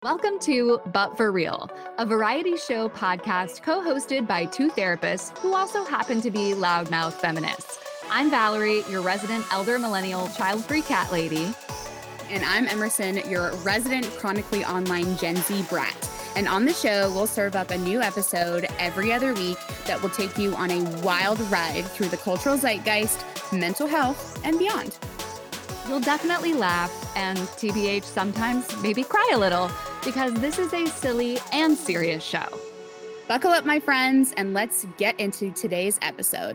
Welcome to But For Real, a variety show podcast co-hosted by two therapists who also happen to be loudmouth feminists. I'm Valerie, your resident elder millennial child-free cat lady. And I'm Emerson, your resident chronically online Gen Z brat. And on the show, we'll serve up a new episode every other week that will take you on a wild ride through the cultural zeitgeist, mental health, and beyond. You'll definitely laugh and TBH sometimes maybe cry a little because this is a silly and serious show. Buckle up, my friends, and let's get into today's episode.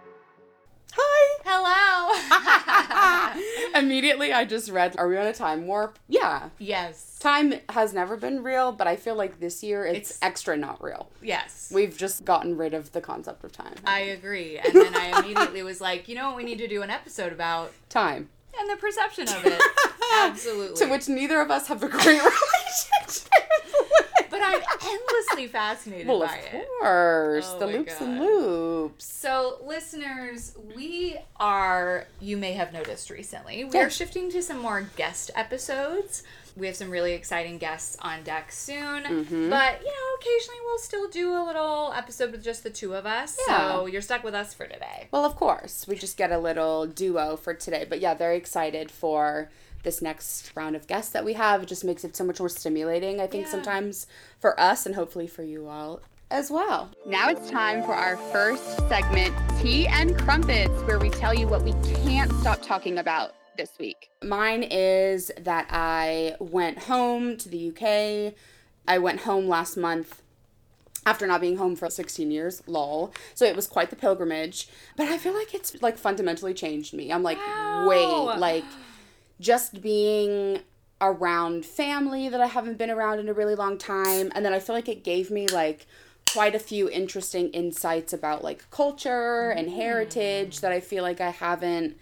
Hi. Hello. Immediately, I just read, are we on a time warp? Yeah. Yes. Time has never been real, but I feel like this year it's extra not real. Yes. We've just gotten rid of the concept of time. I agree. And then I immediately was like, you know what we need to do an episode about? Time. And the perception of it. Absolutely. To which neither of us have a great relationship. But I'm endlessly fascinated by it. Of course. Oh the my loops God. and loops. So, listeners, we are, you may have noticed recently, we are shifting to some more guest episodes. We have some really exciting guests on deck soon. Mm-hmm. But, you know, occasionally we'll still do a little episode with just the two of us. Yeah. So, you're stuck with us for today. Well, of course. We just get a little duo for today. But yeah, very excited for this next round of guests that we have. It just makes it so much more stimulating, I think, sometimes for us and hopefully for you all as well. Now it's time for our first segment, Tea and Crumpets, where we tell you what we can't stop talking about this week. Mine is that I went home to the UK. I went home last month after not being home for 16 years, lol. So it was quite the pilgrimage. But I feel like it's like fundamentally changed me. I'm like, wait, like just being around family that I haven't been around in a really long time. And then I feel like it gave me like quite a few interesting insights about like culture and heritage that I feel like I haven't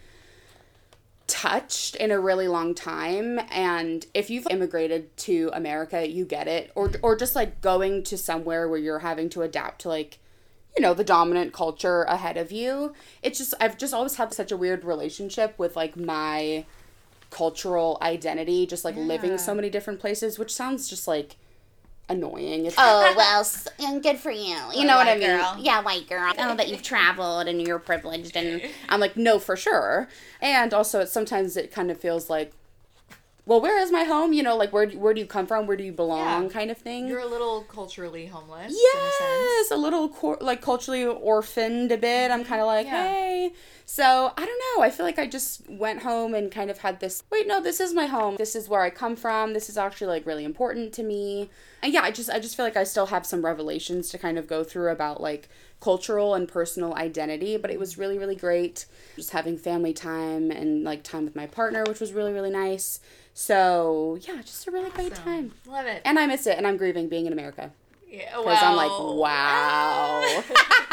touched in a really long time. And if you've immigrated to America, you get it. Or just like going to somewhere where you're having to adapt to like, you know, the dominant culture ahead of you. It's just, I've just always had such a weird relationship with like my cultural identity, just like living so many different places, which sounds just like annoying. It's Good for you. You know what I mean? Girl. Yeah, white girl. Oh, that you've traveled and you're privileged and I'm like, no, for sure. And also, sometimes it kind of feels like, well, where is my home? You know, like, where do you come from? Where do you belong? Kind of thing. You're a little culturally homeless. Yes, a little like culturally orphaned a bit. I'm kind of like, hey. So I don't know. I feel like I just went home and kind of had this. Wait, no, this is my home. This is where I come from. This is actually like really important to me. And yeah, I just feel like I still have some revelations to kind of go through about like cultural and personal identity. But it was really, really great. Just having family time and like time with my partner, which was really, really nice. So, yeah, just a really great time. Love it. And I miss it, and I'm grieving being in America. Yeah, because I'm like, wow.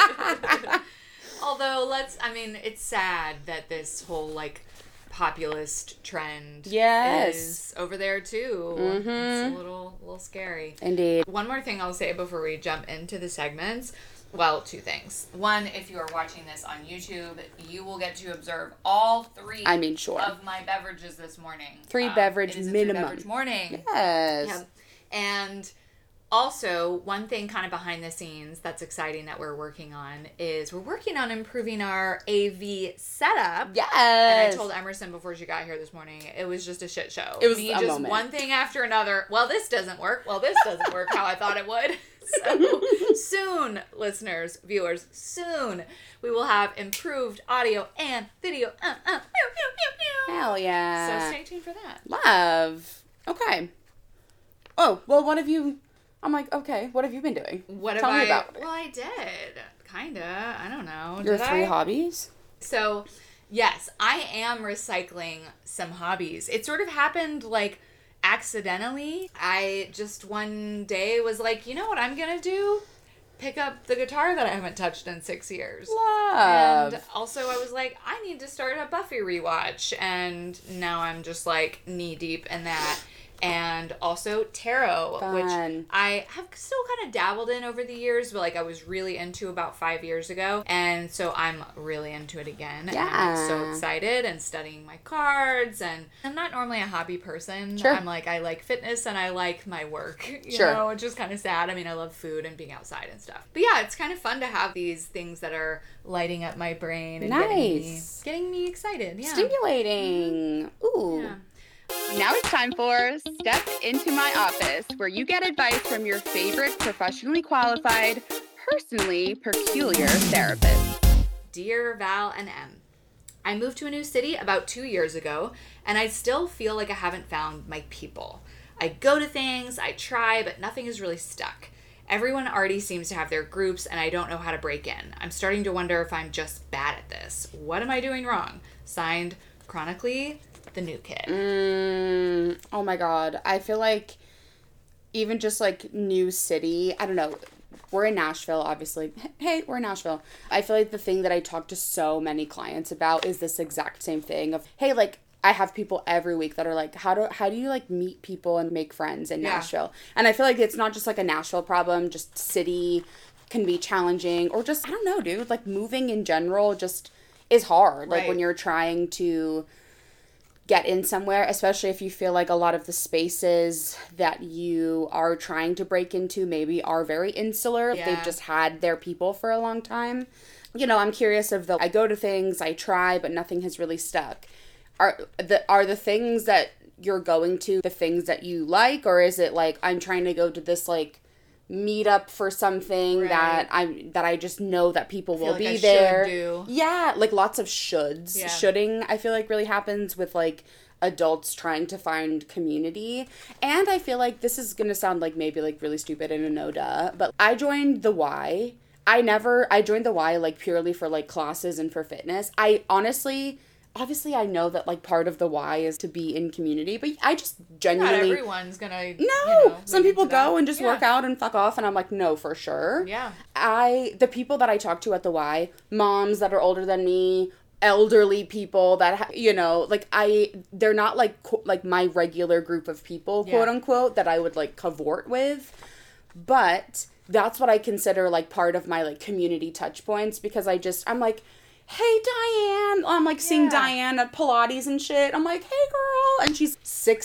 Although, it's sad that this whole, like, populist trend is over there, too. Mm-hmm. It's a little scary. Indeed. One more thing I'll say before we jump into the segments. Well, two things. One, if you are watching this on YouTube, you will get to observe all three of my beverages this morning. Three beverage it is minimum. A 3 beverage morning. Yes. Yeah. And also, one thing kind of behind the scenes that's exciting that we're working on is we're working on improving our AV setup. Yes. And I told Emerson before she got here this morning, it was just a shit show. It was Me a just moment. one thing after another. Well, this doesn't work. Well, this doesn't work how I thought it would. So soon, listeners, viewers, soon we will have improved audio and video. Hell yeah. So stay tuned for that. Love. Okay. Oh, well, what have you... I'm like, okay, what have you been doing? Tell me about it. Well, I did. Kinda. I don't know. Your Did 3 I? hobbies? So, yes, I am recycling some hobbies. It sort of happened, like, accidentally. I just one day was like, you know what I'm gonna do? Pick up the guitar that I haven't touched in 6 years. Love. And also I was like, I need to start a Buffy rewatch. And now I'm just like knee deep in that. and also tarot, Fun. which I have still kind of dabbled in over the years, but like I was really into about 5 years ago, and so I'm really into it again. Yeah. And I'm so excited and studying my cards, and I'm not normally a hobby person. Sure. I'm like, I like fitness and I like my work, you Sure. know, which is kind of sad. I mean, I love food and being outside and stuff. But yeah, it's kind of fun to have these things that are lighting up my brain and Nice. getting me excited. Yeah. Stimulating. Ooh. Yeah. Now it's time for Step Into My Office, where you get advice from your favorite professionally qualified, personally peculiar therapist. Dear Val and M, I moved to a new city about 2 years ago, and I still feel like I haven't found my people. I go to things, I try, but nothing is really stuck. Everyone already seems to have their groups, and I don't know how to break in. I'm starting to wonder if I'm just bad at this. What am I doing wrong? Signed, Chronically, the New Kid. Oh my God. I feel like even just like new city, I don't know. We're in Nashville, obviously. Hey, we're in Nashville. I feel like the thing that I talk to so many clients about is this exact same thing of, hey, like, I have people every week that are like, how do you like meet people and make friends in Nashville? And I feel like it's not just like a Nashville problem, just city can be challenging, or just, I don't know, dude, like moving in general just is hard. Like when you're trying to get in somewhere, especially if you feel like a lot of the spaces that you are trying to break into maybe are very insular. Yeah. They've just had their people for a long time. You know, I'm curious of I go to things, I try, but nothing has really stuck. Are the things that you're going to the things that you like, or is it like I'm trying to go to this like meet up for something that I just know that people will like be I there. should do. Yeah, like lots of shoulds. Yeah. Shoulding, I feel like really happens with like adults trying to find community. And I feel like this is gonna sound like maybe like really stupid and a no duh, but I joined the Y. I joined the Y like purely for like classes and for fitness. I honestly, obviously I know that like part of the why is to be in community, but I just genuinely Not everyone's gonna some people lean into go that. and just work out and fuck off, and I'm like, no, for sure. Yeah. The people that I talk to at the Y, moms that are older than me, elderly people that they're not like my regular group of people, quote unquote, that I would like cavort with, but that's what I consider like part of my like community touch points, because I'm like, hey, Diane. I'm like seeing Diane at Pilates and shit. I'm like, hey, girl. And she's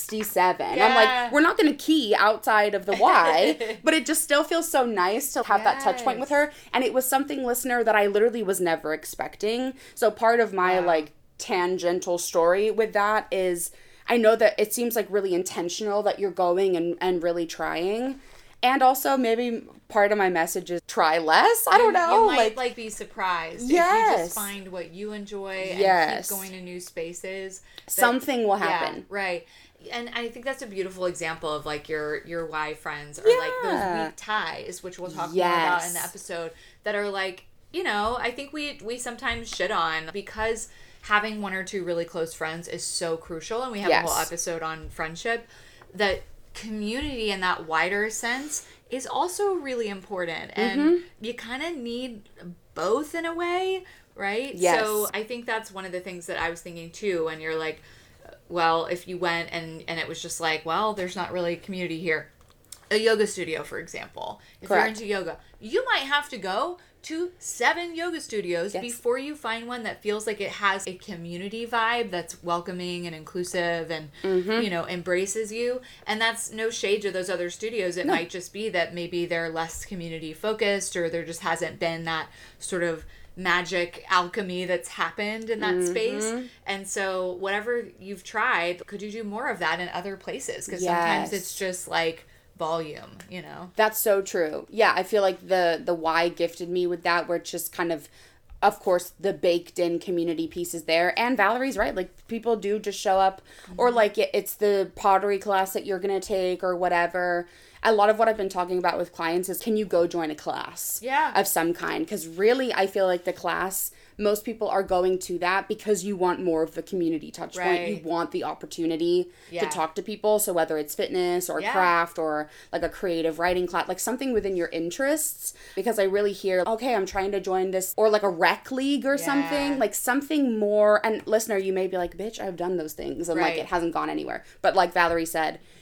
67. Yeah. I'm like, we're not going to key outside of the Y, but it just still feels so nice to have that touch point with her. And it was something, listener, that I literally was never expecting. So part of my like tangential story with that is I know that it seems like really intentional that you're going and really trying. And also, maybe part of my message is try less. I don't know. You might like be surprised if you just find what you enjoy and keep going to new spaces. Something will happen. Yeah, right. And I think that's a beautiful example of like your Y friends, or like those weak ties, which we'll talk more about in the episode, that are like, you know, I think we sometimes shit on, because having one or two really close friends is so crucial, and we have a whole episode on friendship, that community in that wider sense is also really important, and you kind of need both in a way, right? So I think that's one of the things that I was thinking too, when you're like, well, if you went and it was just like, well, there's not really community here. A yoga studio, for example, if you're into yoga, you might have to go to 7 yoga studios before you find one that feels like it has a community vibe that's welcoming and inclusive and, you know, embraces you. And that's no shade to those other studios. It might just be that maybe they're less community focused, or there just hasn't been that sort of magic alchemy that's happened in that space. And so whatever you've tried, could you do more of that in other places? Because sometimes it's just like volume, you know. That's so true. Yeah, I feel like the Y gifted me with that, where it's just kind of course the baked in community piece is there. And Valerie's right, like people do just show up, or like it's the pottery class that you're gonna take or whatever. A lot of what I've been talking about with clients is, can you go join a class of some kind? Because really, I feel like the class, most people are going to that because you want more of the community touch point. You want the opportunity to talk to people. So whether it's fitness or craft or like a creative writing class, like something within your interests. Because I really hear, okay, I'm trying to join this, or like a rec league or something, like something more. And listener, you may be like, bitch, I've done those things and like it hasn't gone anywhere. But like Valerie said,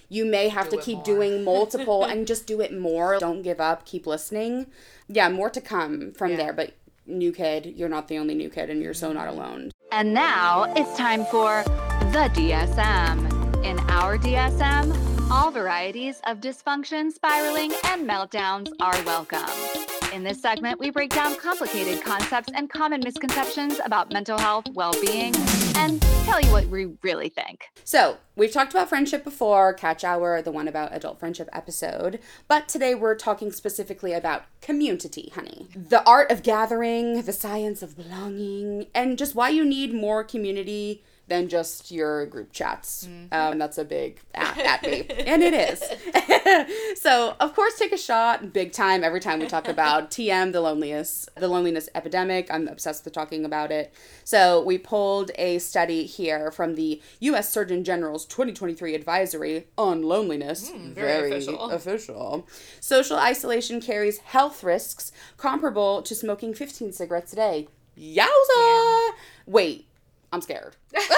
You may have to keep doing multiple and just do it more. Don't give up. Keep listening. Yeah, more to come from there. But new kid, you're not the only new kid, and you're so not alone. And now it's time for the DSM. In our DSM, all varieties of dysfunction, spiraling, and meltdowns are welcome. In this segment, we break down complicated concepts and common misconceptions about mental health, well-being, and tell you what we really think. So, we've talked about friendship before, Catch Hour, the one about adult friendship episode, but today we're talking specifically about community, honey. The art of gathering, the science of belonging, and just why you need more community than just your group chats. That's a big at me. And it is. So, of course, take a shot big time every time we talk about TM, the loneliness epidemic. I'm obsessed with talking about it. So, we pulled a study here from the U.S. Surgeon General's 2023 advisory on loneliness. Very official. Social isolation carries health risks comparable to smoking 15 cigarettes a day. Yowza! Yeah. Wait. I'm scared.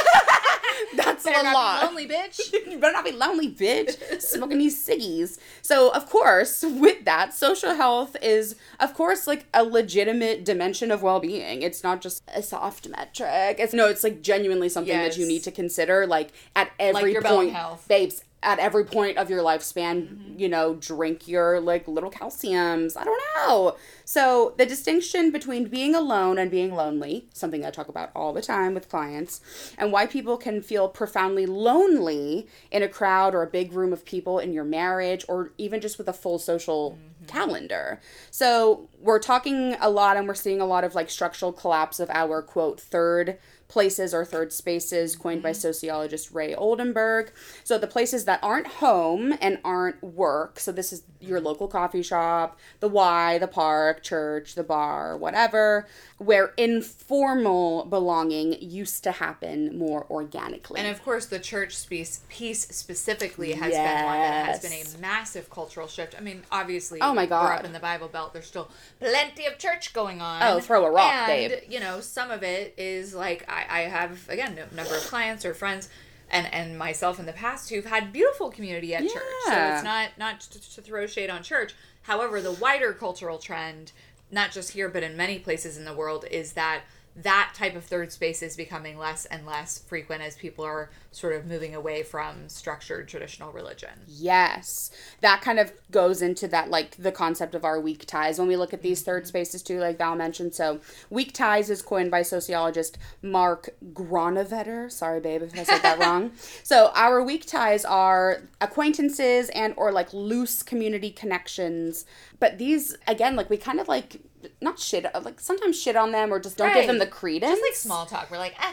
That's better a lot. Be lonely, bitch. You better not be lonely, bitch. Smoking these ciggies. So, of course, with that, social health is, of course, like a legitimate dimension of well-being. It's not just a soft metric. It's like genuinely something that you need to consider, like at every like your point, bone health. Babes. At every point of your lifespan, drink your, like, little calciums. I don't know. So the distinction between being alone and being lonely, something I talk about all the time with clients, and why people can feel profoundly lonely in a crowd or a big room of people in your marriage or even just with a full social calendar. So we're talking a lot and we're seeing a lot of, like, structural collapse of our, quote, third places or third spaces coined by sociologist Ray Oldenburg. So the places that aren't home and aren't work. So this is your local coffee shop, the Y, the park, church, the bar, whatever, where informal belonging used to happen more organically. And of course, the church piece specifically has been one that has been a massive cultural shift. I mean, obviously, oh my God, we're up in the Bible Belt. There's still plenty of church going on. Oh, throw a rock, and, babe. Some of it is like, I have, again, a number of clients or friends and myself in the past who've had beautiful community at church. So it's not to throw shade on church. However, the wider cultural trend, not just here, but in many places in the world, is that type of third space is becoming less and less frequent as people are sort of moving away from structured traditional religion. Yes. That kind of goes into that, like, the concept of our weak ties when we look at these third spaces too, like Val mentioned. So weak ties is coined by sociologist Mark Granovetter. Sorry, babe, if I said that wrong. So our weak ties are acquaintances and or, like, loose community connections. But these, again, like, we kind of, like, not shit, like, sometimes shit on them or just don't give them the credence. Just like small talk. We're like,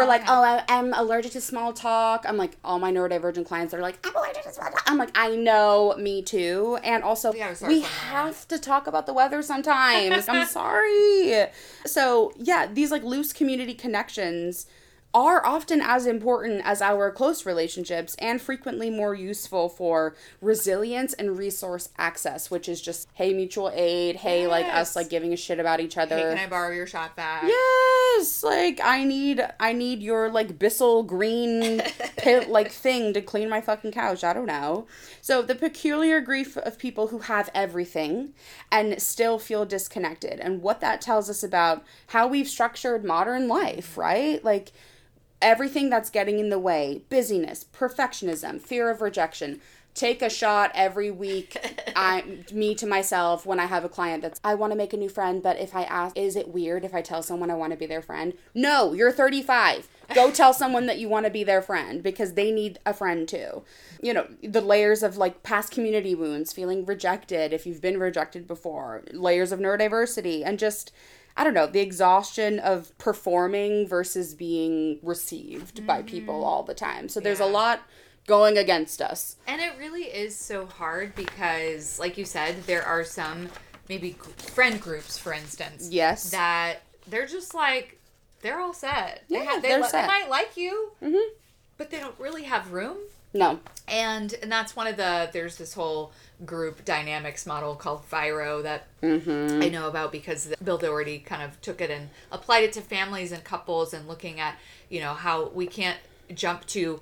I'm allergic to small talk. I'm like, all my neurodivergent clients are like, I'm allergic to small talk. I'm like, I know, me too. And also, we have to talk about the weather sometimes. I'm sorry. So, yeah, these, like, loose community connections are often as important as our close relationships and frequently more useful for resilience and resource access, which is just, hey, mutual aid, hey, like, us, like, giving a shit about each other. Hey, can I borrow your shop vac? Yes, like, I need your, like, Bissell green like, thing to clean my fucking couch. I don't know. So the peculiar grief of people who have everything and still feel disconnected, and what that tells us about how we've structured modern life, right? Like, everything that's getting in the way, busyness, perfectionism, fear of rejection. Take a shot every week, me to myself, when I have a client that's, I want to make a new friend, but if I ask, is it weird if I tell someone I want to be their friend? No, you're 35. Go tell someone that you want to be their friend because they need a friend too. The layers of, like, past community wounds, feeling rejected if you've been rejected before, layers of neurodiversity, and just, I don't know, the exhaustion of performing versus being received by people all the time. So there's a lot going against us. And it really is so hard because, like you said, there are some maybe friend groups, for instance. Yes. That they're just like, they're all set. Yeah, they set. might like you, but they don't really have room. No. And that's one of there's this whole group dynamics model called Viro that I know about because Bill Doherty kind of took it and applied it to families and couples and looking at, how we can't jump to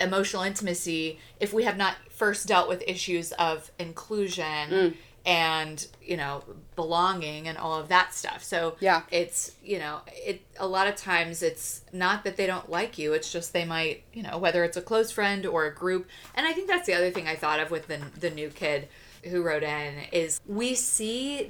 emotional intimacy if we have not first dealt with issues of inclusion and, you know, belonging and all of that stuff. So Yeah. it's, you know, a lot of times it's not that they don't like you. It's just they might, you know, whether it's a close friend or a group. And I think that's the other thing I thought of with the new kid who wrote in is we see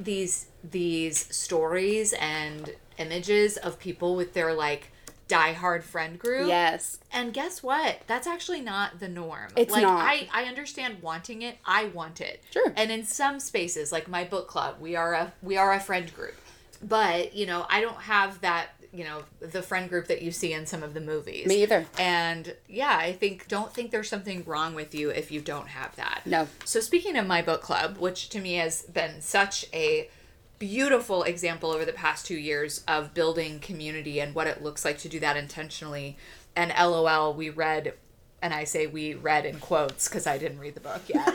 these stories and images of people with their like diehard friend group. Yes. And guess what? That's actually not the norm. It's like, not. I understand wanting it. I want it. Sure. And in some spaces, like my book club, we are a friend group. But, you know, I don't have that, you know, the friend group that you see in some of the movies. Me either. And yeah, I don't think there's something wrong with you if you don't have that. No. So speaking of my book club, which to me has been such a beautiful example over the past 2 years of building community and what it looks like to do that intentionally. And LOL, we read, and I say we read in quotes because I didn't read the book yet.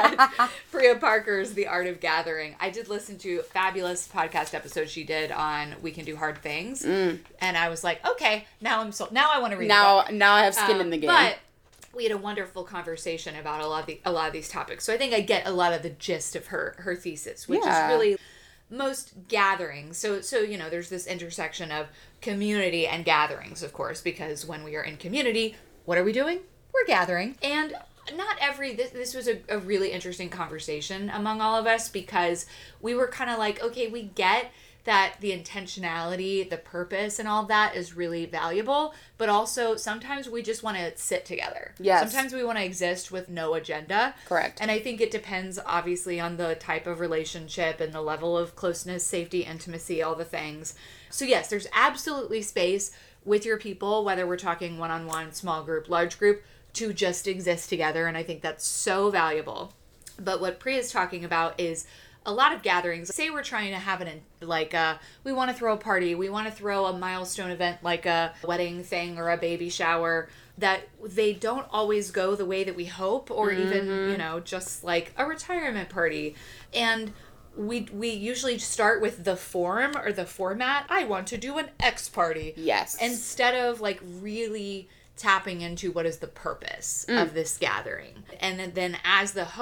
Priya Parker's The Art of Gathering. I did listen to a fabulous podcast episode she did on We Can Do Hard Things. And I was like, okay, now I'm sold. Now I want to read the book. Now I have skin in the game. But we had a wonderful conversation about a lot of these topics. So I think I get a lot of the gist of her thesis, which is really most gatherings. So you know, there's this intersection of community and gatherings, of course, because when we are in community, what are we doing? We're gathering. And not this was a really interesting conversation among all of us because we were kind of like, okay, we get that the intentionality, the purpose and all that is really valuable, but also sometimes we just want to sit together. Yes. Sometimes we want to exist with no agenda. Correct. And I think it depends obviously on the type of relationship and the level of closeness, safety, intimacy, all the things. So yes, there's absolutely space with your people, whether we're talking one-on-one, small group, large group, to just exist together. And I think that's so valuable. But what Priya is talking about is a lot of gatherings. Say we're trying to have we want to throw a party, we want to throw a milestone event like a wedding thing or a baby shower, that they don't always go the way that we hope, or even, you know, just like a retirement party. And we usually start with the form or the format. I want to do an X party. Yes. Instead of like really tapping into what is the purpose of this gathering. And then as the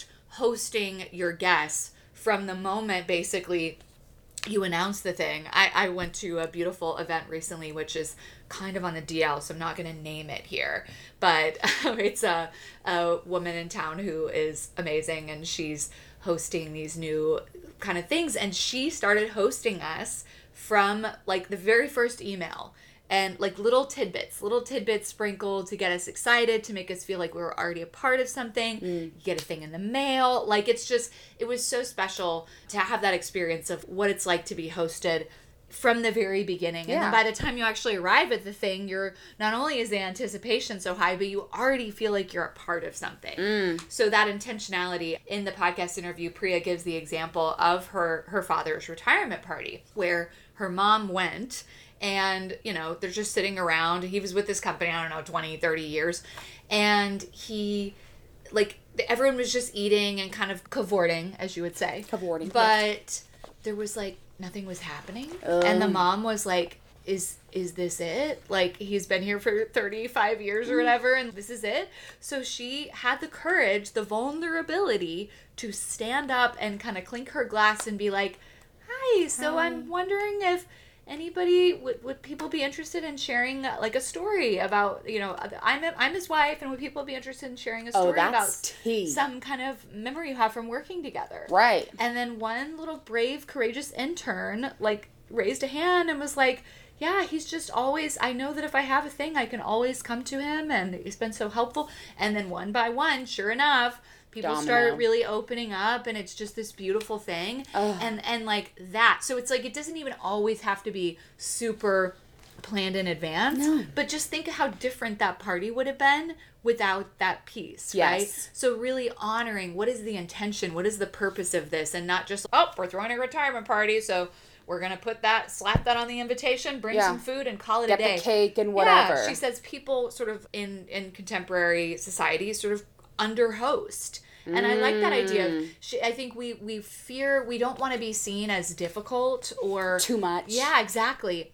hosting your guests from the moment basically you announce the thing. I went to a beautiful event recently, which is kind of on the DL, so I'm not going to name it here. But it's a woman in town who is amazing, and she's hosting these new kind of things. And she started hosting us from like the very first email. And like little tidbits sprinkled to get us excited, to make us feel like we were already a part of something. You get a thing in the mail. Like it was so special to have that experience of what it's like to be hosted from the very beginning. And then by the time you actually arrive at the thing, you're not only is the anticipation so high, but you already feel like you're a part of something. So that intentionality. In the podcast interview, Priya gives the example of her father's retirement party where her mom went. And, you know, they're just sitting around. He was with this company, I don't know, 20, 30 years. And he, like, everyone was just eating and kind of cavorting, as you would say. Cavorting. But there was, like, nothing was happening. And the mom was like, is this it? Like, he's been here for 35 years or whatever, and this is it? So she had the courage, the vulnerability to stand up and kind of clink her glass and be like, hi, so I'm wondering if anybody would people be interested in sharing like a story about, you know, I'm his wife, and would people be interested in sharing a story about some kind of memory you have from working together? Right. And then one little brave, courageous intern like raised a hand and was like, yeah, he's just always, I know that if I have a thing, I can always come to him, and he's been so helpful. And then one by one, sure enough, people start really opening up, and it's just this beautiful thing. And like that. So it's like, it doesn't even always have to be super planned in advance, but just think of how different that party would have been without that piece, right? So really honoring what is the intention, what is the purpose of this, and not just, oh, we're throwing a retirement party, so we're going to slap that on the invitation, bring some food, and call it a day. Get the cake and whatever. Yeah, she says people sort of in contemporary society sort of under-host. And I like that idea. I think we fear, we don't want to be seen as difficult or... too much. Yeah, exactly.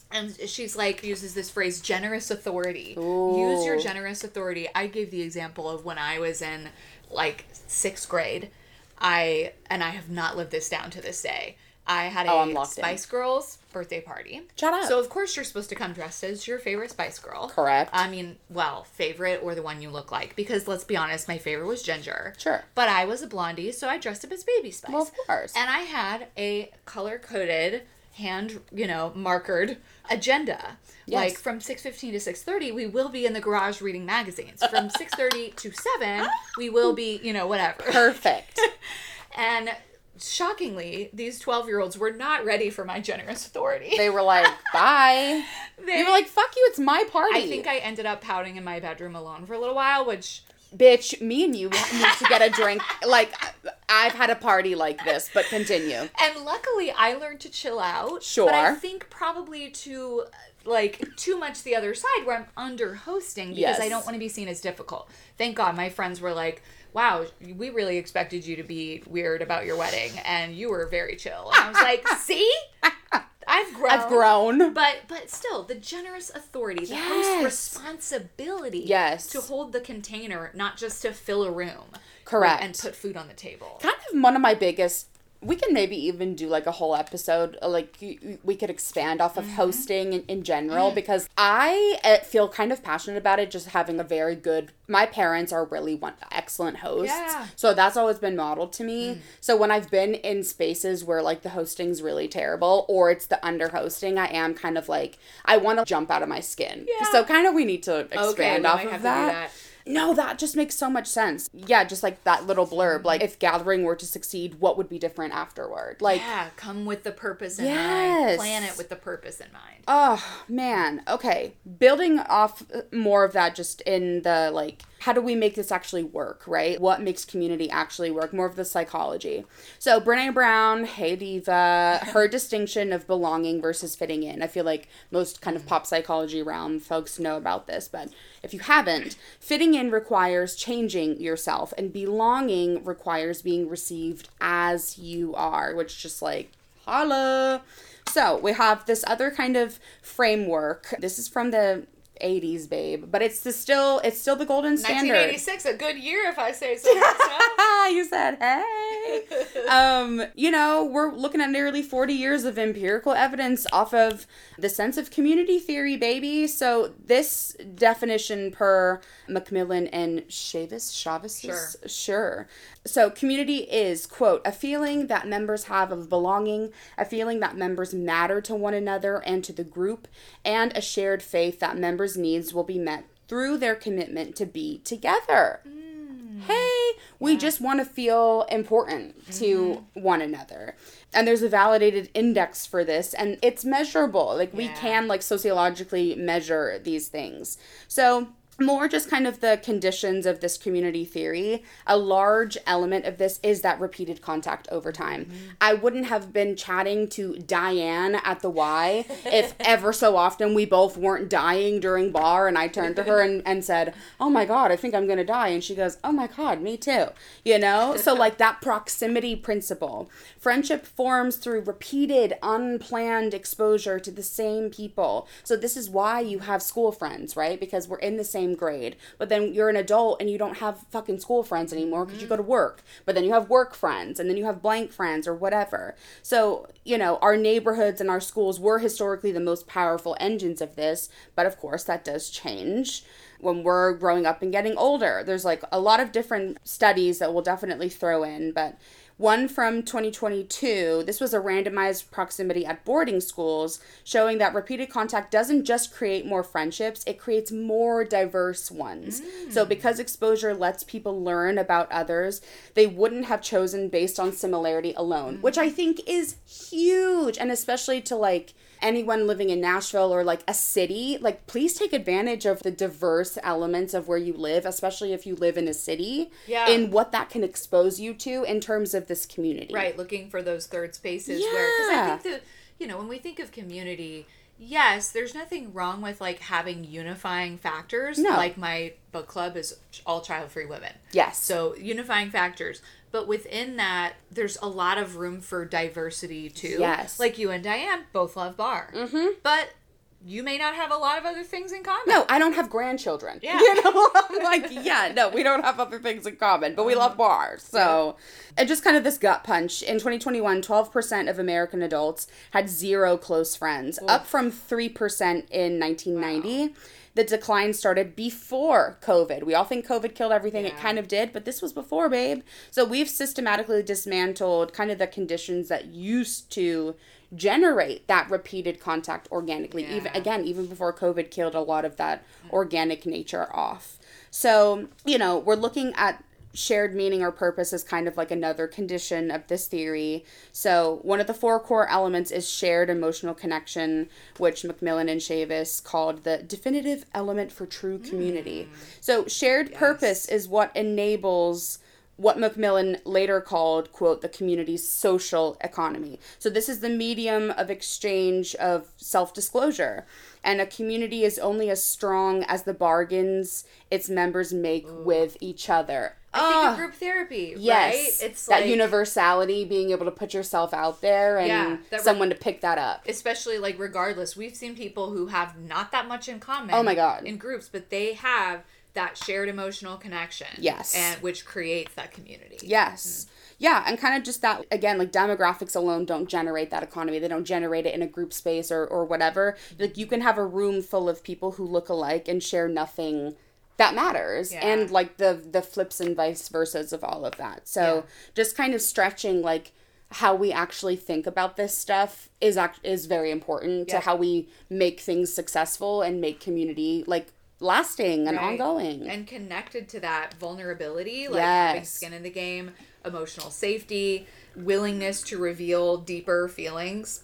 And she's like, uses this phrase, generous authority. Ooh. Use your generous authority. I gave the example of when I was in like 6th grade. I have not lived this down to this day. I had a Spice Girls birthday party. Shut up. So, of course, you're supposed to come dressed as your favorite Spice Girl. Correct. I mean, well, favorite or the one you look like. Because, let's be honest, my favorite was Ginger. Sure. But I was a blondie, so I dressed up as Baby Spice. Well, of course. And I had a color-coded, markered agenda. Yes. Like, from 6:15 to 6:30, we will be in the garage reading magazines. From 6:30 to 7, we will be, whatever. Perfect. And shockingly, these 12-year-olds were not ready for my generous authority. They were like, bye. You were like, fuck you, it's my party. I think I ended up pouting in my bedroom alone for a little while, which... Bitch, me and you need to get a drink. Like, I've had a party like this, but continue. And luckily, I learned to chill out. Sure. But I think probably too much the other side where I'm under hosting because Yes. I don't want to be seen as difficult. Thank God my friends were like, wow, we really expected you to be weird about your wedding, and you were very chill. And I was like, see? I've grown. But still, the generous authority, the host responsibility Yes. to hold the container, not just to fill a room. Correct. And put food on the table. Kind of one of my biggest... We can maybe even do like a whole episode, like we could expand off of hosting in general, because I feel kind of passionate about it, just having a very good, my parents are really excellent hosts. Yeah. So that's always been modeled to me. So when I've been in spaces where like the hosting's really terrible or it's the under hosting, I am kind of like, I want to jump out of my skin. Yeah. So kind of we need to expand Okay, off we might of have that. to do that. No, that just makes so much sense. Yeah, just like that little blurb. Like, if gathering were to succeed, what would be different afterward? Like, Yeah, come with the purpose in Yes. mind. Plan it with the purpose in mind. oh, man. Okay. Building off more of that just in the, like, how do we make this actually work, right? What makes community actually work? More of the psychology. So, Brené Brown, Hey Diva, her distinction of belonging versus fitting in. I feel like most kind of pop psychology realm folks know about this, but if you haven't, fitting in requires changing yourself, and belonging requires being received as you are, which just like, holla. So we have this other kind of framework. This is from the 80s, babe, but it's still the golden standard. 1986, a good year if I say so myself. You said, hey. We're looking at nearly 40 years of empirical evidence off of the sense of community theory, baby. So this definition per Macmillan and Chavis. Sure. So community is, quote, a feeling that members have of belonging, a feeling that members matter to one another and to the group, and a shared faith that members' needs will be met through their commitment to be together. Hey, we just want to feel important to one another. And there's a validated index for this, and it's measurable. Like, we can, like, sociologically measure these things. So, more just kind of the conditions of this community theory. A large element of this is that repeated contact over time. I wouldn't have been chatting to Diane at the Y if ever so often we both weren't dying during bar and I turned to her and said, oh my God, I think I'm going to die. And she goes, oh my God, me too. So like that proximity principle. Friendship forms through repeated, unplanned exposure to the same people. So this is why you have school friends, right? Because we're in the same grade, but then you're an adult and you don't have fucking school friends anymore because you go to work, but then you have work friends, and then you have blank friends or whatever. So, our neighborhoods and our schools were historically the most powerful engines of this, but of course that does change when we're growing up and getting older. There's like a lot of different studies that we'll definitely throw in, but one from 2022, this was a randomized proximity at boarding schools showing that repeated contact doesn't just create more friendships, it creates more diverse ones. So because exposure lets people learn about others, they wouldn't have chosen based on similarity alone, which I think is huge. And especially to like anyone living in Nashville or like a city, like please take advantage of the diverse elements of where you live, especially if you live in a city, in what that can expose you to in terms of this community. Right, looking for those third spaces where, because I think that, when we think of community, yes, there's nothing wrong with like having unifying factors. No. Like my book club is all child-free women. Yes. So unifying factors. But within that, there's a lot of room for diversity too. Yes. Like you and Diane both love bar. Mm-hmm. But you may not have a lot of other things in common. No, I don't have grandchildren. Yeah. You know, I'm like, yeah, no, we don't have other things in common, but we love bars. So, and just kind of this gut punch. In 2021, 12% of American adults had 0 close friends, up from 3% in 1990. Wow. The decline started before COVID. We all think COVID killed everything. It kind of did, but this was before, babe. So we've systematically dismantled kind of the conditions that used to generate that repeated contact organically. Even before COVID killed a lot of that organic nature off. So, you know, we're looking at shared meaning or purpose as kind of like another condition of this theory. So one of the 4 core elements is shared emotional connection, which McMillan and Chavis called the definitive element for true community. So shared purpose is what enables what McMillan later called, quote, the community's social economy. So this is the medium of exchange of self-disclosure. And a community is only as strong as the bargains its members make with each other. I think of group therapy, yes, right? It's that like, universality, being able to put yourself out there and someone to pick that up. Especially, like, regardless, we've seen people who have not that much in common oh my God. in groups, but they have that shared emotional connection. Yes. And which creates that community. Yes. Yeah, and kind of just that, again, like demographics alone don't generate that economy. They don't generate it in a group space or whatever. Like you can have a room full of people who look alike and share nothing that matters. And like the flips and vice versas of all of that. So just kind of stretching like how we actually think about this stuff is very important to how we make things successful and make community like lasting and ongoing. And connected to that vulnerability, like having skin in the game, emotional safety, willingness to reveal deeper feelings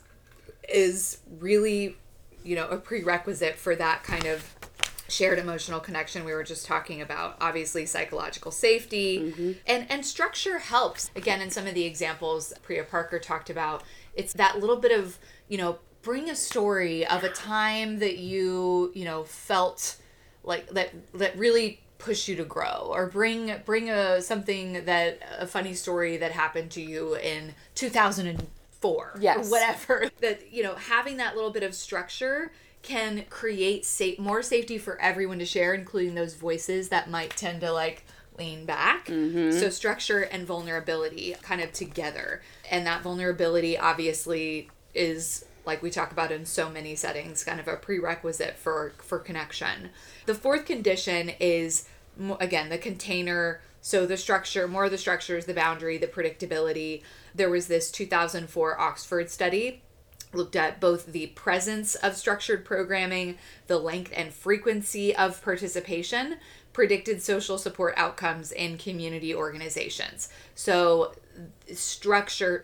is really, you know, a prerequisite for that kind of shared emotional connection we were just talking about. Obviously, psychological safety and structure helps. Again, in some of the examples Priya Parker talked about, it's that little bit of, you know, bring a story of a time that you know, felt like that really push you to grow, or bring a funny story that happened to you in 2004 or whatever. That, you know, having that little bit of structure can create more safety for everyone to share, including those voices that might tend to like lean back. So structure and vulnerability kind of together, and that vulnerability obviously is, like we talk about in so many settings, kind of a prerequisite for connection. The 4th condition is, again, the container. So the structure, more of the structure is the boundary, the predictability. There was this 2004 Oxford study, looked at both the presence of structured programming, the length and frequency of participation, predicted social support outcomes in community organizations. So structure.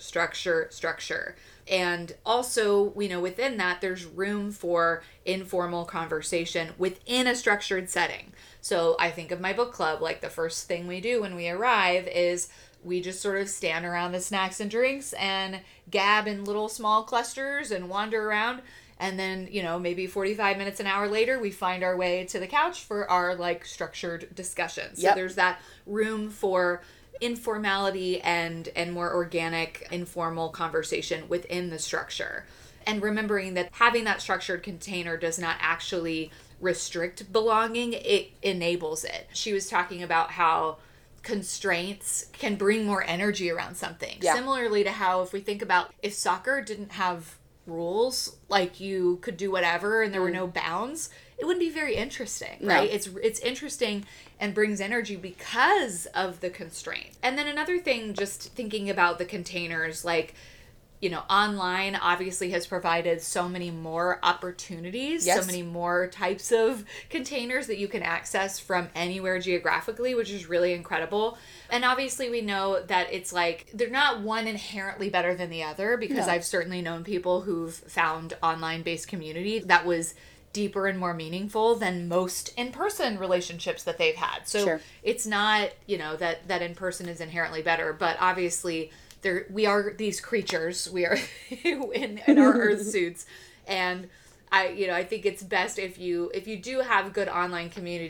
And also, we know within that, there's room for informal conversation within a structured setting. So I think of my book club, like the first thing we do when we arrive is we just sort of stand around the snacks and drinks and gab in little small clusters and wander around. And then, you know, maybe 45 minutes, an hour later, we find our way to the couch for our like structured discussions. So there's that room for informality and more organic, informal conversation within the structure. And remembering that having that structured container does not actually restrict belonging, it enables it. She was talking about how constraints can bring more energy around something. Similarly to how if we think about if soccer didn't have rules, like you could do whatever and there were no bounds, it wouldn't be very interesting, right? It's interesting and brings energy because of the constraint. And then another thing, just thinking about the containers, like, you know, online obviously has provided so many more opportunities, so many more types of containers that you can access from anywhere geographically, which is really incredible. And obviously we know that it's like, they're not one inherently better than the other, because I've certainly known people who've found online-based community that was deeper and more meaningful than most in-person relationships that they've had. So it's not, you know, that in-person is inherently better, but obviously we are these creatures. We are in our earth suits, and I think it's best if you do have good online community,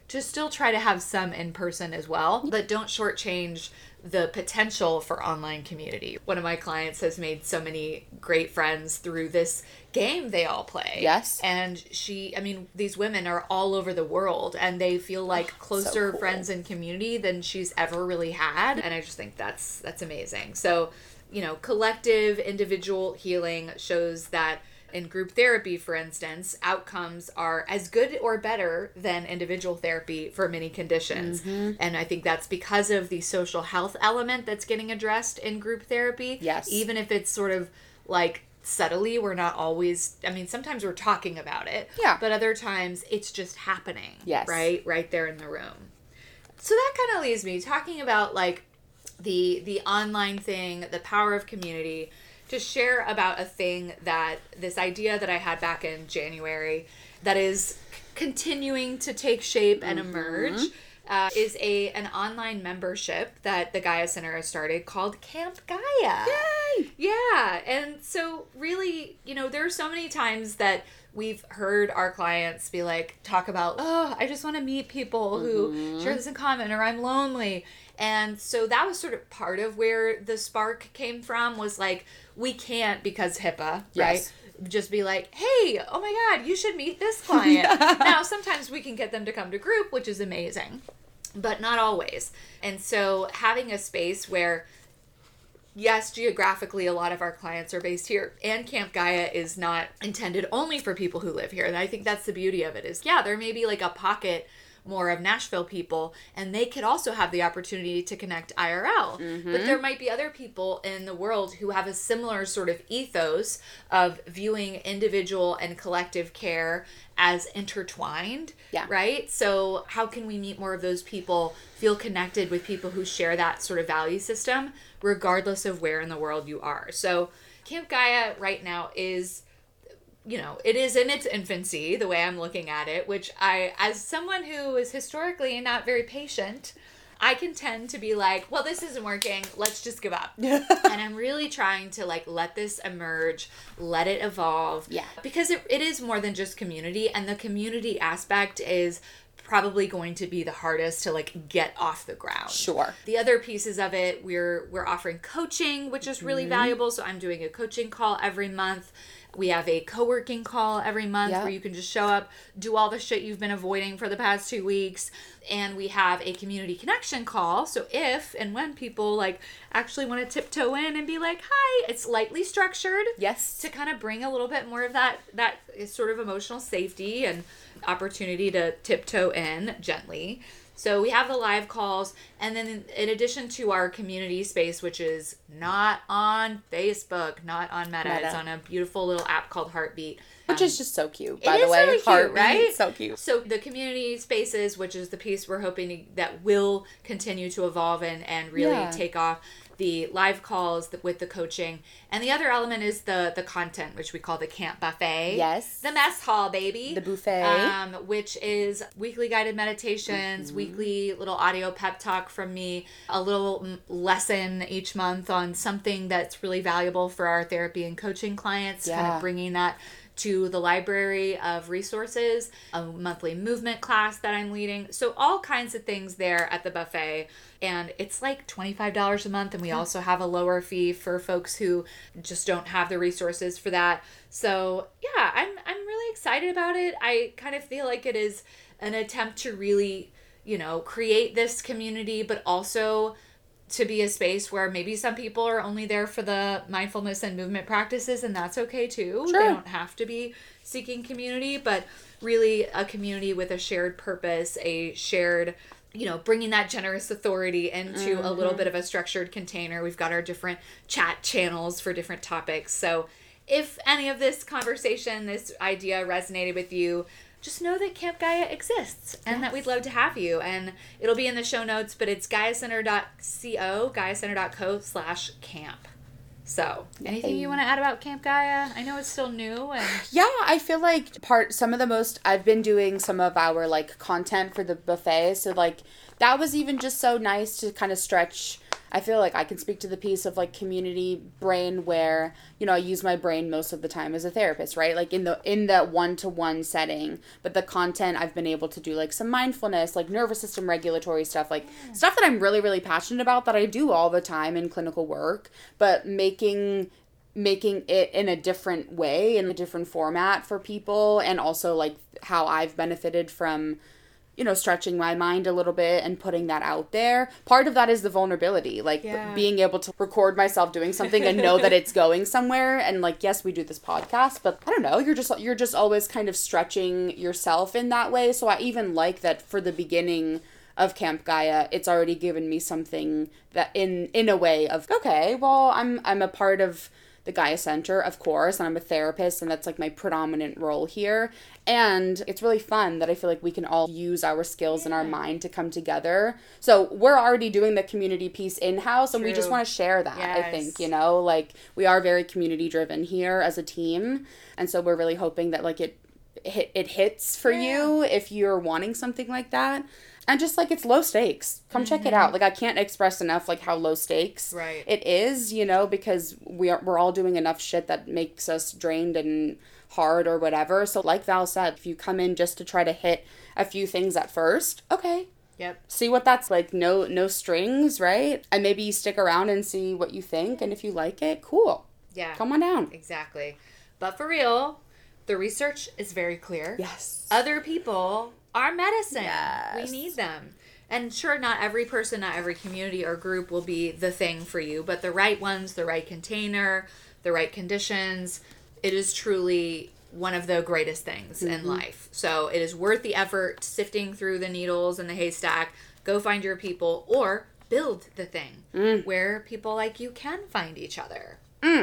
to still try to have some in person as well, but don't shortchange the potential for online community. One of my clients has made so many great friends through this game they all play. Yes. And these women are all over the world, and they feel like closer cool. friends and community than she's ever really had. And I just think that's amazing. So, collective individual healing shows that in group therapy, for instance, outcomes are as good or better than individual therapy for many conditions. And I think that's because of the social health element that's getting addressed in group therapy. Yes. Even if it's sort of like subtly, we're not always, sometimes we're talking about it. Yeah. But other times it's just happening. Yes. Right there in the room. So that kind of leaves me talking about like the online thing, the power of community, to share about a thing that this idea that I had back in January that is continuing to take shape and emerge is an online membership that the Gaia Center has started called Camp Gaia. Yay! Yeah. And so really, there are so many times that we've heard our clients be like, talk about, I just want to meet people who share this in common, or I'm lonely. And so that was sort of part of where the spark came from, was like, we can't, because HIPAA, Yes. right? Just be like, hey, oh my God, you should meet this client. Now, sometimes we can get them to come to group, which is amazing, but not always. And so having a space where, yes, geographically, a lot of our clients are based here, and Camp Gaia is not intended only for people who live here. And I think that's the beauty of it is, there may be like a pocket more of Nashville people, and they could also have the opportunity to connect IRL. But there might be other people in the world who have a similar sort of ethos of viewing individual and collective care as intertwined, right? So how can we meet more of those people, feel connected with people who share that sort of value system, regardless of where in the world you are? So Camp Gaia right now is, it is in its infancy, the way I'm looking at it, which as someone who is historically not very patient, I can tend to be like, well, this isn't working, let's just give up. And I'm really trying to like let this emerge, let it evolve. Yeah. Because it is more than just community, and the community aspect is probably going to be the hardest to like get off the ground. Sure. The other pieces of it, we're offering coaching, which is really valuable. So I'm doing a coaching call every month. We have a co-working call every month where you can just show up, do all the shit you've been avoiding for the past 2 weeks. And we have a community connection call. So if and when people like actually want to tiptoe in and be like, hi, it's lightly structured. Yes. To kind of bring a little bit more of that sort of emotional safety and opportunity to tiptoe in gently. So we have the live calls, and then in addition to our community space, which is not on Facebook, not on Meta. It's on a beautiful little app called Heartbeat. Which is just so cute, by It the is way. really cute, Heartbeat, right? so cute. So the community spaces, which is the piece we're hoping that will continue to evolve and really take off. The live calls with the coaching. And the other element is the content, which we call the Camp Buffet. Yes. The mess hall, baby. The buffet. Which is weekly guided meditations, weekly little audio pep talk from me, a little lesson each month on something that's really valuable for our therapy and coaching clients, kind of bringing that to the library of resources, a monthly movement class that I'm leading. So all kinds of things there at the buffet. And it's like $25 a month. And we also have a lower fee for folks who just don't have the resources for that. So yeah, I'm really excited about it. I kind of feel like it is an attempt to really, create this community, but also to be a space where maybe some people are only there for the mindfulness and movement practices, and that's okay too. Sure. They don't have to be seeking community, but really a community with a shared purpose, a shared, bringing that generous authority into a little bit of a structured container. We've got our different chat channels for different topics. So if any of this conversation, this idea resonated with you, just know that Camp Gaia exists and that we'd love to have you. And it'll be in the show notes, but it's GaiaCenter.co, GaiaCenter.co/camp. So anything you want to add about Camp Gaia? I know it's still new. Yeah, I feel like some of the most, I've been doing some of our like content for the buffet. So like that was even just so nice to kind of stretch I feel like I can speak to the piece of like community brain where, you know, I use my brain most of the time as a therapist, right? Like in the one-to-one setting, but the content I've been able to do like some mindfulness, like nervous system regulatory stuff, like stuff that I'm really, really passionate about that I do all the time in clinical work, but making it in a different way, in a different format for people, and also like how I've benefited from, you know, stretching my mind a little bit and putting that out there. Part of that is the vulnerability, like being able to record myself doing something and know that it's going somewhere. And like, yes, we do this podcast, but I don't know, you're just always kind of stretching yourself in that way. So I even like that for the beginning of Camp Gaia, it's already given me something that in a way of, okay, well, I'm a part of the Gaia Center, of course, and I'm a therapist, and that's like my predominant role here. And it's really fun that I feel like we can all use our skills and our mind to come together. So we're already doing the community piece in-house, and we just want to share that, I think, you know, like we are very community driven here as a team. And so we're really hoping that like it hits for you if you're wanting something like that. And just like, it's low stakes. Come check it out. Like, I can't express enough like how low stakes it is, you know, because we're all doing enough shit that makes us drained and hard or whatever. So like Val said, if you come in just to try to hit a few things at first, okay. Yep. See what that's like, no strings, right? And maybe you stick around and see what you think. And if you like it, cool. Yeah. Come on down. Exactly. But for real, the research is very clear. Yes. Other people are medicine. Yes. We need them. And sure, not every person, not every community or group will be the thing for you, but the right ones, the right container, the right conditions, it is truly one of the greatest things in life. So it is worth the effort sifting through the needles in the haystack. Go find your people, or build the thing where people like you can find each other.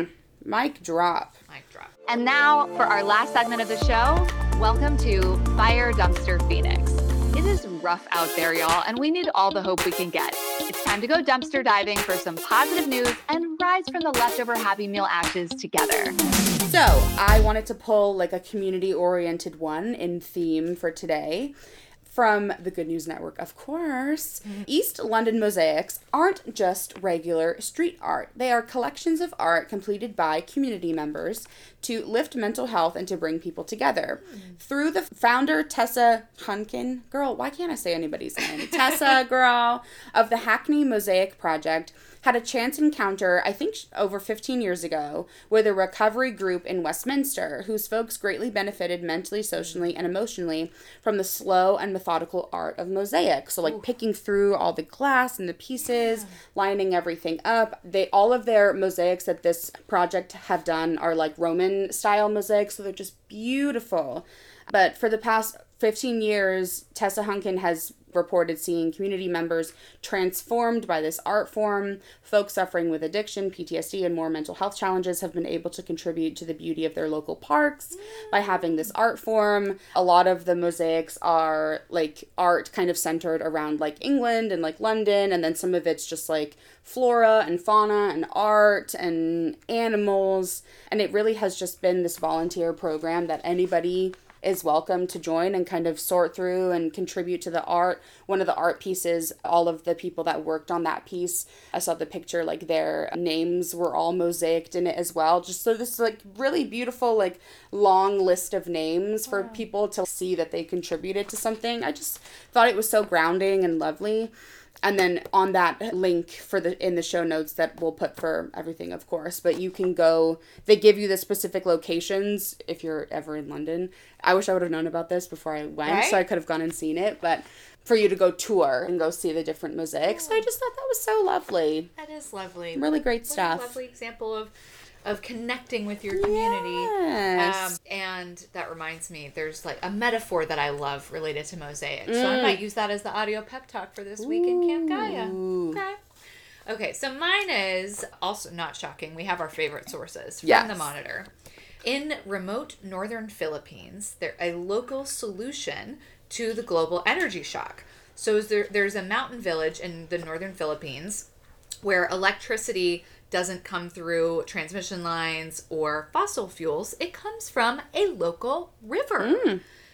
Mic drop. Mic drop. And now for our last segment of the show, welcome to Fire Dumpster Phoenix. It is rough out there, y'all, and we need all the hope we can get. It's time to go dumpster diving for some positive news and rise from the leftover Happy Meal ashes together. So I wanted to pull like a community-oriented one in theme for today. From the Good News Network, of course. East London mosaics aren't just regular street art. They are collections of art completed by community members to lift mental health and to bring people together. Through the founder, Tessa Hunkin, girl, why can't I say anybody's name? Tessa, girl, of the Hackney Mosaic Project, had a chance encounter, I think over 15 years ago, with a recovery group in Westminster, whose folks greatly benefited mentally, socially, and emotionally from the slow and methodical art of mosaic. So like picking through all the glass and the pieces, lining everything up. All of their mosaics that this project have done are like Roman style mosaics, so they're just beautiful. But for the past 15 years, Tessa Hunkin has reported seeing community members transformed by this art form. Folks suffering with addiction, PTSD, and more mental health challenges have been able to contribute to the beauty of their local parks by having this art form. A lot of the mosaics are like art kind of centered around like England and like London, and then some of it's just like flora and fauna and art and animals. And it really has just been this volunteer program that anybody is welcome to join and kind of sort through and contribute to the art. One of the art pieces, all of the people that worked on that piece, I saw the picture, like their names were all mosaiced in it as well. Just so this like really beautiful, like long list of names for people to see that they contributed to something. I just thought it was so grounding and lovely. And then on that link for in the show notes that we'll put for everything, of course, but you can go, they give you the specific locations if you're ever in London. I wish I would have known about this before I went, so I could have gone and seen it, but for you to go tour and go see the different mosaics. So I just thought that was so lovely. That is lovely. Really great stuff. A lovely example of connecting with your community. Yes. And that reminds me, there's like a metaphor that I love related to mosaics. So I might use that as the audio pep talk for this week in Camp Gaia. Okay, so mine is also not shocking. We have our favorite sources from the Monitor. In remote northern Philippines, there's a local solution to the global energy shock. So there's a mountain village in the northern Philippines where electricity doesn't come through transmission lines or fossil fuels. It comes from a local river.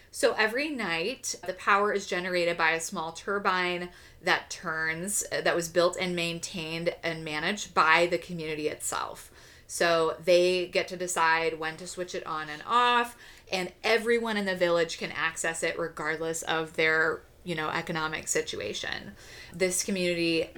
So every night, the power is generated by a small turbine that turns, that was built and maintained and managed by the community itself. So they get to decide when to switch it on and off, and everyone in the village can access it regardless of their, economic situation. This community,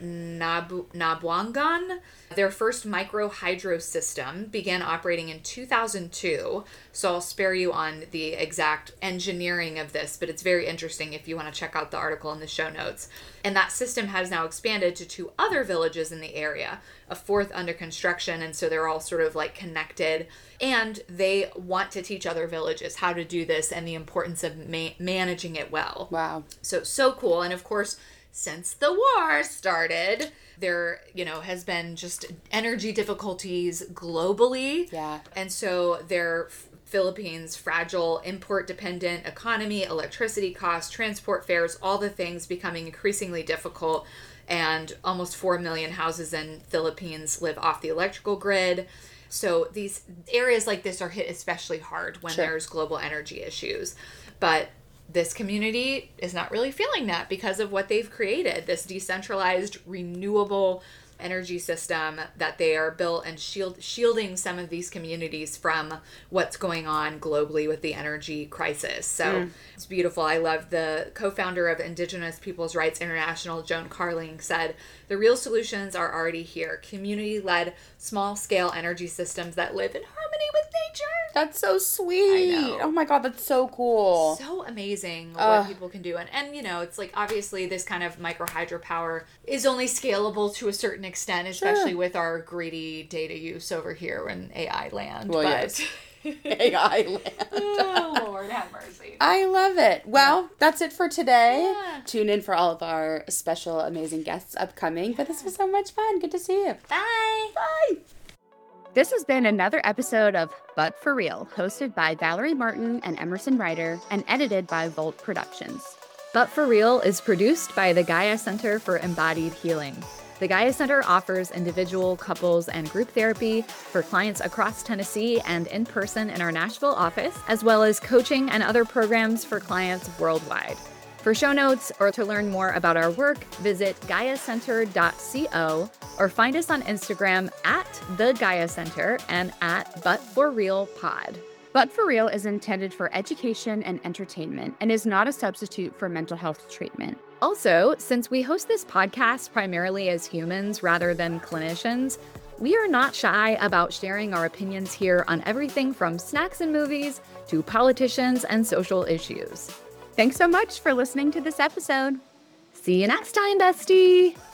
Nabwangan, their first micro hydro system began operating in 2002. So I'll spare you on the exact engineering of this, but it's very interesting if you want to check out the article in the show notes. And that system has now expanded to 2 other villages in the area, a 4th under construction, and so they're all sort of like connected. And they want to teach other villages how to do this and the importance of managing it well. Wow. So cool. And of course, since the war started, there, has been just energy difficulties globally. Yeah. And so their Philippines' fragile import-dependent economy, electricity costs, transport fares, all the things becoming increasingly difficult. And almost 4 million houses in Philippines live off the electrical grid. So these areas like this are hit especially hard when there's global energy issues. But this community is not really feeling that because of what they've created, this decentralized, renewable energy system that they are built and shielding some of these communities from what's going on globally with the energy crisis. So it's beautiful. I love the co-founder of Indigenous Peoples' Rights International, Joan Carling, said, "The real solutions are already here. Community-led, small-scale energy systems that live in harmony with nature." That's so sweet. I know. Oh my God, that's so cool. So amazing what people can do. And it's like, obviously this kind of micro hydropower is only scalable to a certain extent, especially with our greedy data use over here in AI land. Well, yes. AI land. Oh, Lord have mercy. I love it. Well, that's it for today. Yeah. Tune in for all of our special, amazing guests upcoming. But this was so much fun. Good to see you. Bye. Bye. This has been another episode of But For Real, hosted by Valerie Martin and Emerson Ryder, and edited by Volt Productions. But For Real is produced by the Gaia Center for Embodied Healing. The Gaia Center offers individual, couples, and group therapy for clients across Tennessee and in person in our Nashville office, as well as coaching and other programs for clients worldwide. For show notes or to learn more about our work, visit GaiaCenter.co or find us on Instagram at The Gaia Center and at But For Real Pod. But For Real is intended for education and entertainment and is not a substitute for mental health treatment. Also, since we host this podcast primarily as humans rather than clinicians, we are not shy about sharing our opinions here on everything from snacks and movies to politicians and social issues. Thanks so much for listening to this episode. See you next time, bestie!